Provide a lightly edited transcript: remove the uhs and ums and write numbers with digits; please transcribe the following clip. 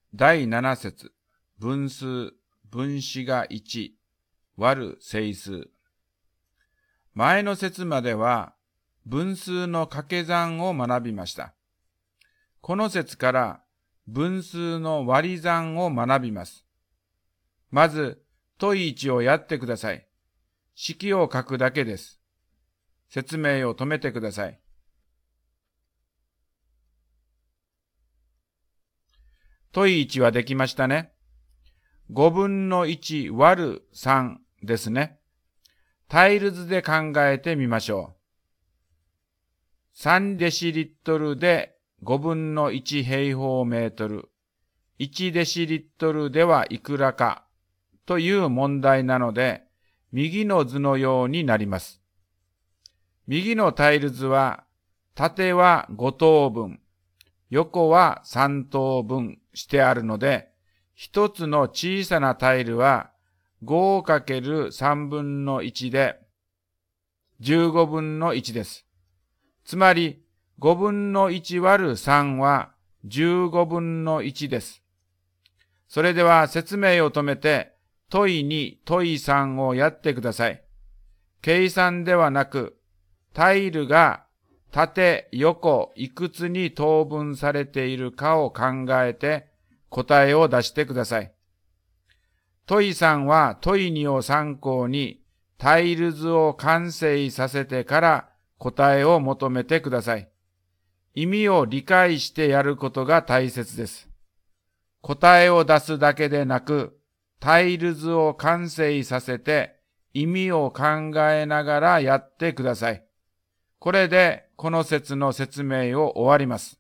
第7節、分数、分子が1、割る整数。前の節までは、分数の掛け算を学びました。この節から分数の割り算を学びます。まず、問1をやってください。式を書くだけです。説明を止めてください。問1はできましたね。5分の1割る3ですね。タイルズで考えてみましょう。3デシリットルで5分の1平方メートル。1デシリットルではいくらかという問題なので、右の図のようになります。右のタイルズは、縦は5等分、横は3等分してあるので、一つの小さなタイルは 5×3 分の1で15分の1です。つまり5分の1割る3は15分の1です。それでは説明を止めて問2、問3をやってください。計算ではなく、タイルが縦、横、いくつに等分されているかを考えて答えを出してください。問3は問2を参考にタイル図を完成させてから答えを求めてください。意味を理解してやることが大切です。答えを出すだけでなく、タイル図を完成させて意味を考えながらやってください。これでこの節の説明を終わります。